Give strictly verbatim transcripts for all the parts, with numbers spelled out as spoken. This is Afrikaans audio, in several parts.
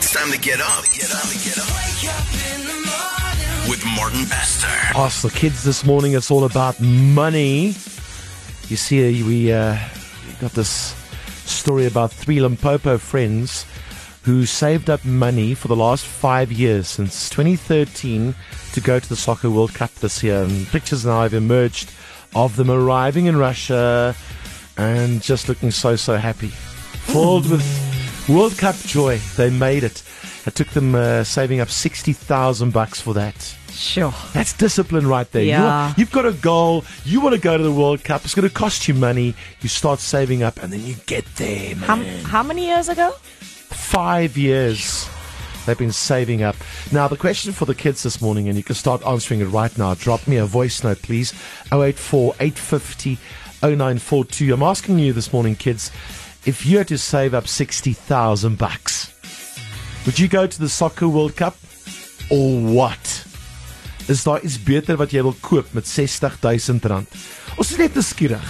It's time to get up. Get up, get up. Wake up in the morning with Martin Pastor. Ask the kids this morning, it's all about money. You see, we uh, got this story about three Limpopo friends who saved up money for the last five years, since twenty thirteen, to go to the Soccer World Cup this year. And pictures now have emerged of them arriving in Russia and just looking so, so happy. Filled with World Cup joy. They made it. It took them uh, saving up sixty thousand bucks for that. Sure. That's discipline right there. Yeah. You, you've got a goal. You want to go to the World Cup. It's going to cost you money. You start saving up and then you get there, man. How, how many years ago? Five years they've been saving up. Now, the question for the kids this morning, and you can start answering it right now. Drop me a voice note, please. oh eight four, eight five oh, oh nine four two. I'm asking you this morning, kids, if you had to save up sixty thousand bucks, would you go to the Soccer World Cup or what? Is daar iets beter wat jy wil koop met sestig duisend rand? Ons is net nuuskierig.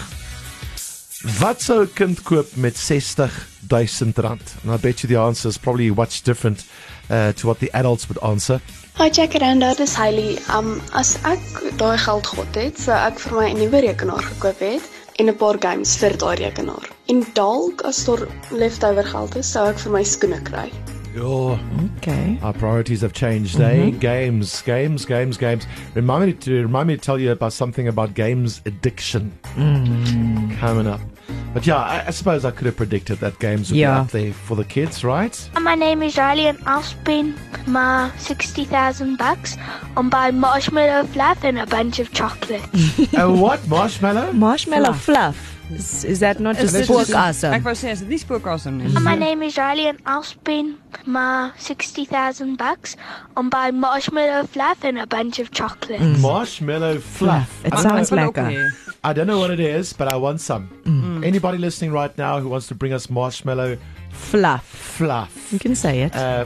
Wat sou 'n kind koop met sestig duisend rand? And I bet you the answer is probably much different uh, to what the adults would answer. Hi Jacaranda, dis Hailey. Um, as ek daai geld gehad het, sou ek vir my 'n nuwe rekenaar gekoop het en 'n paar games vir daai rekenaar. En dalk as daar leftover geld is, sou ek vir my skoene kry. Oh, Okay. our priorities have changed, eh? Games, games, games, games. Remind me to remind me to tell you about something about games addiction coming up. But yeah, I, I suppose I could have predicted that games would Yeah. be up there for the kids, right? My name is Riley and I'll spend my sixty thousand bucks on buying marshmallow fluff and a bunch of chocolate. A what? Marshmallow? Marshmallow fluff. Is, is that not just dit spookasem? Ek wou sê, is dit nie spookasem nie? My name is Riley and I'll spend my sixty thousand bucks on buying marshmallow fluff and a bunch of chocolate. Marshmallow fluff. It I, sounds Ek wil ook lekker. hê. I don't know what it is, but I want some. Anybody listening right now who wants to bring us marshmallow Fluff. fluff? You can say it. Uh,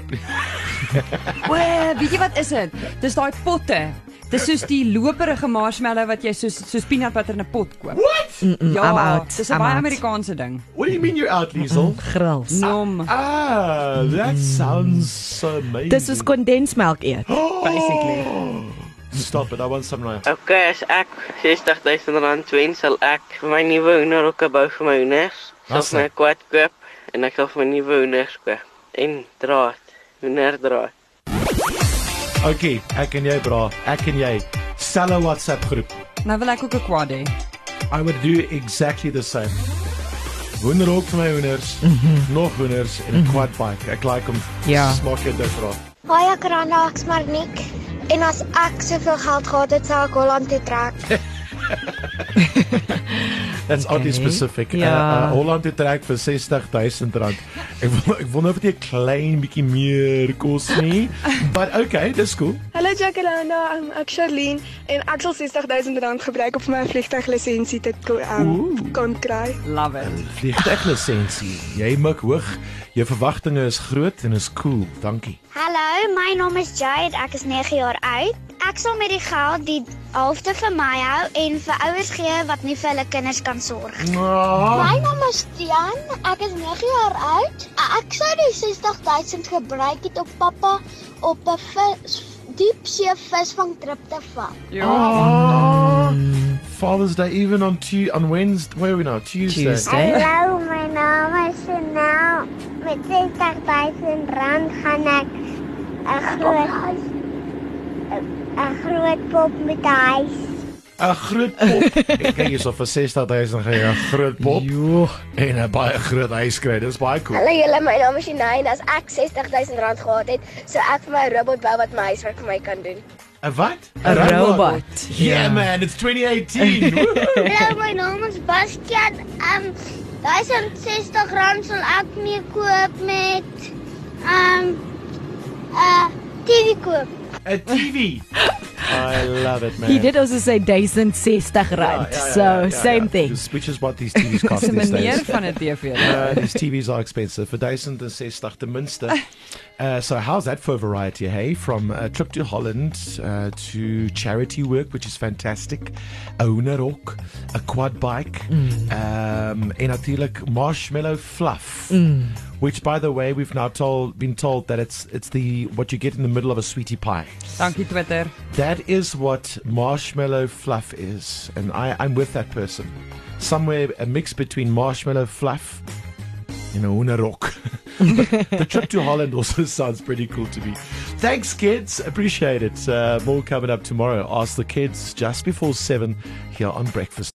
Wee, weet jy wat is dit? Dis daai potte. Dis soos die loperige marshmallow wat jy soos soos peanut butter in 'n pot koop. what? Ja, I'm out. dis 'n I'm baie out. Amerikaanse ding. What do you mean you're out, Liesel? Grills. Nom, Ah, that sounds so amazing. Dis soos kondensmelk eet. basically. Stop it, I want some right. Okay, as ek sestig duisend rand wen, sal ek vir my nuwe hoenderhokke bou vir my hoenders. Sal Awesome. my kwad koop en ek sal vir my nuwe hoenders koop. En draad, hoenderdraad. Okay, ek en jy, bra. Ek en jy. Stel 'n WhatsApp groep. Nou wil ek ook 'n quad hê. I would do exactly the same. Hoenderhok vir my hoenders, nog hoenders en 'n quad bike. Ek like hom. Ja. Smaak jy dit, bra? Hoi Jacaranda, ek's Marniek. En as ek soveel geld gehad het, sou ek Holland toe trek. That's Okay. oddly specific. Ja. Uh, uh, Holland het trek vir sestig duisend rand. Ek wil ek wonder of dit 'n klein bietjie meer kos nie. But okay, dis cool. Hallo Jacaranda, um, ek Charlene en ek sal sestig duisend rand gebruik om vir my vliegtuiglisensie te ko- um, kon kry. Love it. Vliegtuiglisensie. Jy mik hoog. Jou verwagtinge is groot en is cool. Dankie. Hallo, my naam is Jade, ek is nege jaar oud. Ek sal met die geld die helfte vir my hou en vir ouers gee wat nie vir hulle kinders kan sorg. My naam is Tian, ek is nege jaar oud. Ek sou die sestig duisend gebruik het op pappa op 'n vis, diepsee visvangtrip te vat. Oh, Father's Day even on tu- on Wednesday. Where are we now? Tuesday. Tuesday. Hallo, my naam is Chanel. Met sestig duisend rand gaan ek 'n groot 'n groot pop met 'n huis. 'n Groot pop. Ek kyk hierso vir sestig duisend gaan jy 'n groot pop Jo. en 'n baie groot huis kry. Dis baie cool. Hallo julle, my naam is Janine. As ek sestig duisend rand gehad het, sou ek vir my 'n robot bou wat my huiswerk vir my kan doen. 'n Wat? 'n robot. Yeah, man, it's twenty eighteen. Woo. Hallo, my naam is Bastian. Um duisend sestig rand sal ek mee koop met um 'n uh, T V koop. 'n T V. I love it, man. He did also say duisend sestig rand. So, same thing. Which is what these T Vs cost Dis 'n these manier days. van 'n T V. Uh, these T Vs are expensive. Vir duisend sestig ten minste. Uh, so how's that for variety, hey? From a trip to Holland uh, to charity work, which is fantastic. 'n Hoenderhok, a quad bike, mm. um, en natuurlijk marshmallow fluff. Mm. Which, by the way, we've now told been told that it's it's the what you get in the middle of a sweetie pie. Dankie Twitter. That is what marshmallow fluff is, and I, I'm with that person. Somewhere a mix between marshmallow fluff and a hoenderhok. The trip to Holland also sounds pretty cool to me. Thanks, kids. Appreciate it. Uh, more coming up tomorrow. Ask the Kids just before seven here on Breakfast.